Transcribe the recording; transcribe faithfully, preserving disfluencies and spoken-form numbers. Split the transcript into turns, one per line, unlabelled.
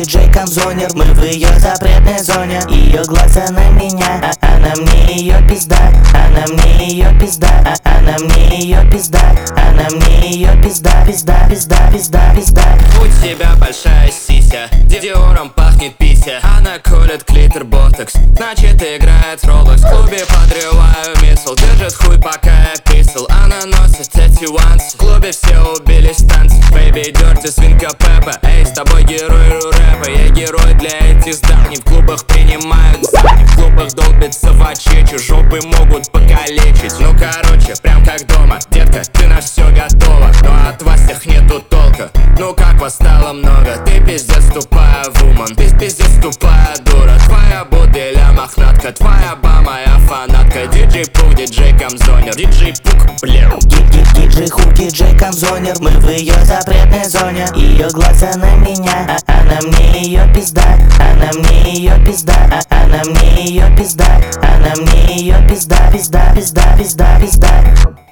диджей-камзонер. Мы в ее запретной зоне. Ее глаза на меня, а она мне ее пизда. Она мне ее пизда, а она мне ее пизда. Она мне ее пизда, пизда, пизда, пизда, пизда.
У тебя большая сися, Диором пахнет пися. Она колет клитор ботокс, значит играет Roblox. В клубе подрываю мисл, держит хуй пока я писал. Она носит эти вансы, в клубе все убились в танце. Бэйби дёрти, свинка Пеппа, эй, с тобой герой рэпа. Я герой для этих зданий, в клубах принимают задни. В клубах долбится в очечи, жопы могут покалечить. Ну короче, прям как дома, детка, ты на все готова. Но от вас всех нету толка, ну как вас стало много. Ты пиздец тупая вуман, ты пиздец тупая дура. Твоя буделя мохнатка, твоя ба моя фанатка. Диджей Пук, диджей-камзонер, диджей Пук, блин.
Диджей Хук, диджей-камзонер. Мы в ее запретной зоне. Ее глаза на меня, а она мне ее пизда. Она мне ее пизда, а она мне ее пизда. Она мне ее пизда, пизда, пизда, пизда, пизда.